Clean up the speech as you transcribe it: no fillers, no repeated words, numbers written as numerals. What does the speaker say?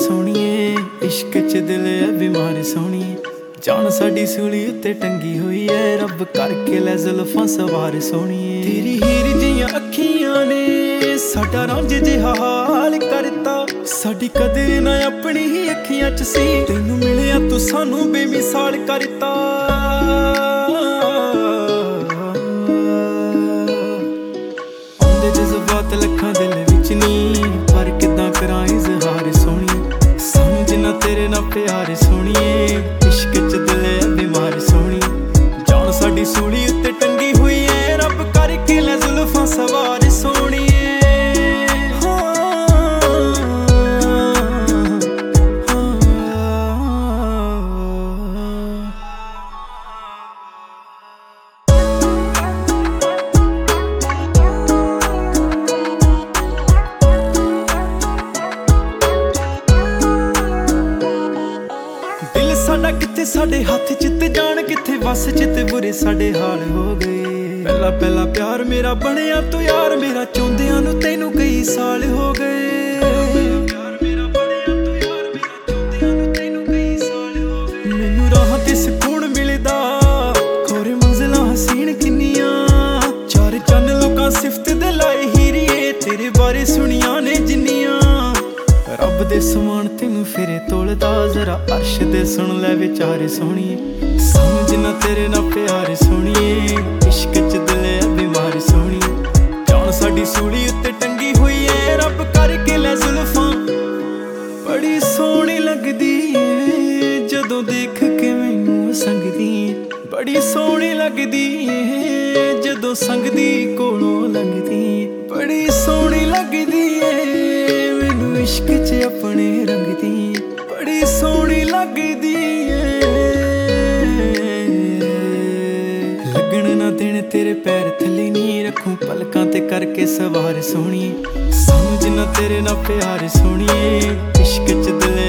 सोहणीए इश्क च दिल है बीमार सोहणीए जान साडी सूली उत्ते टंगी हुई है रब करके लै जुल्फां सवार सोहणीए तेरी हीर जियां अखियां ने साडा रांझ जिहा हाल करता साडी कदर ना अपनी ही अखियां च सी तैनू मिलिया तू सानू बेमिसाल करता जज्बात लखां दिल विच नी पर किदां करां इज़हार सोहणीए समझ ना तेरे ना प्यार सोहणीए इश्क च दिल है बीमार सोहणीए जान साडी सूली उत्ते टंगी हुई है रब करके लै जुल्फां सवार सोहणीए साडा किथे साडे हाथ च ते जान किथे वस च ते बुरे साडे हाल हो गए पहला पहला प्यार मेरा बनिया तो यार मेरा चौंदियां नू तैनू कई साल हो गए मैनू राह ते सुकून मिलदा खोरे मंजिलां हसीन किन्नियां चार चन्न लोकां सिफत दे लाए हीरिए तेरे बारे सुनिया ने जिन्नियां रब दे समान तेनू फिरे तोलदा जरा अर्श दे सुन लै विचार सोहणीए समझ ना तेरे ना प्यार सोहणीए इश्क च दिल है बीमार सोहणीए जान साडी सूली उत्ते टंगी हुई है रब करके लै जुल्फां बड़ी सोहणी लगदी है जदों देख के मैनू संगदी बड़ी सोहणी लगदी है जदों संगदी कोलों लंघदी बड़ी सोहणी लगदी है इश्क च अपने रंग दी बड़ी सोहनी लगदी है लगन ना देन तेरे पैर थल्ले नी रखूं पलकां ते करके सवार सोहणीए समझ ना तेरे ना प्यार सोहणीए इश्क च दिल